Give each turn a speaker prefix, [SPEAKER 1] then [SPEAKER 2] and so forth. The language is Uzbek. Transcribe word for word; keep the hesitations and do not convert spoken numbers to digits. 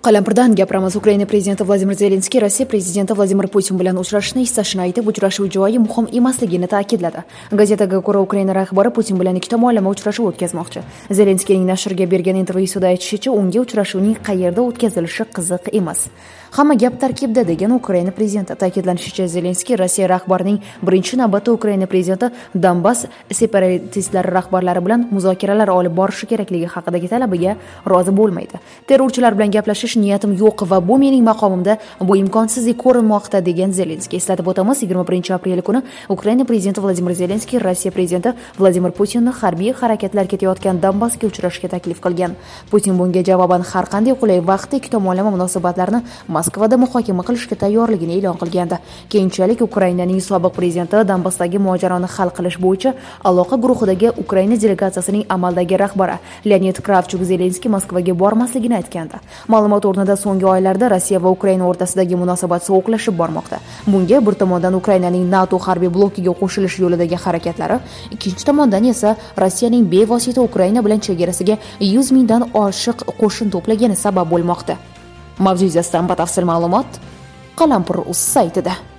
[SPEAKER 1] Qalampirdan gapiramiz. Ukraina prezidenti Vladimir Zelenskiy Rossiya prezidenti Vladimir Putin bilan uchrashishni istashini aytib, uchrashuv joyi muhim emasligini ta'kidladi. Gazetaga ko'ra, Ukraina rahbari Putin bilan ikki tomonlama uchrashuv o'tkazmoqchi. Zelenskiyning nashrga bergan intervyusida aytishicha, unga uchrashuvning qayerda o'tkazilishi qiziq emas. Hamma gap tarkibda degan Ukraina prezidenti. Ta'kidlanishicha, Zelenskiy Rossiya rahbarining birinchi navbatda Ukraina prezidenti Donbass separatistlari rahbarlari bilan muzokaralar olib borishi kerakligi haqidagi talabiga rozi bo'lmaydi. Terrorchilar bilan gaplashish niyatim yo'q va bu mening maqomimda bu imkonsizlik ko'rinmoqda degan Zelenskiy. Eslatib o'tamiz, yigirma birinchi aprel kuni Ukraina prezidenti Vladimir Zelenskiy Rossiya prezidenti Vladimir Putinni harbiy harakatlar ketayotgan Donbassga uchrashishga taklif qilgan. Putin bunga javoban har qanday qulay vaqtda ikki tomonlama munosabatlarni Moskvada muhokama qilishga tayyorligini e'lon qilgandi. Keyinchalik Ukrainaning sobiq prezidenti Donbassdagi mojaroni hal qilish bo'yicha aloqa guruhidagi Ukraina delegatsiyasining amaldagi rahbari Leonid Kravchuk Zelenskiy Moskvaga bormasligini aytgandi. Ma'lumot o'rnida so'nggi oylarda Rossiya va Ukraina o'rtasidagi munosabat sovuqlashib bormoqda. Bunga bir tomondan Ukrainaning NATO harbiy blokiga qo'shilish yo'lidagi harakatlari, ikkinchi tomondan esa Rossiyaning bevosita Ukraina bilan chegarasiga yuz mingdan oshiq qo'shin to'plagani sabab bo'lmoqda. Mavzu yuzasidan batafsil ma'lumot Qalampir.uz saytida.